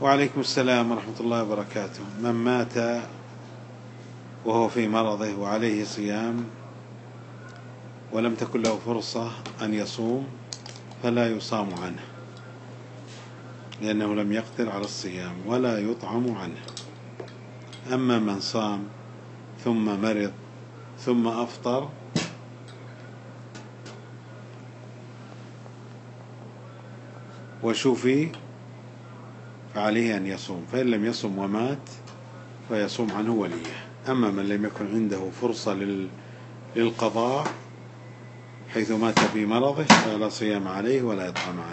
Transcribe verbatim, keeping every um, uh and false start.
وعليكم السلام ورحمة الله وبركاته. من مات وهو في مرضه وعليه صيام ولم تكن له فرصة أن يصوم فلا يصام عنه، لأنه لم يقدر على الصيام، ولا يطعم عنه. أما من صام ثم مرض ثم أفطر وشفي فعليه أن يصوم، فإن لم يصم ومات فيصوم عنه وليه. أما من لم يكن عنده فرصة للقضاء حيث مات في مرضه فلا صيام عليه ولا يطعم عنه.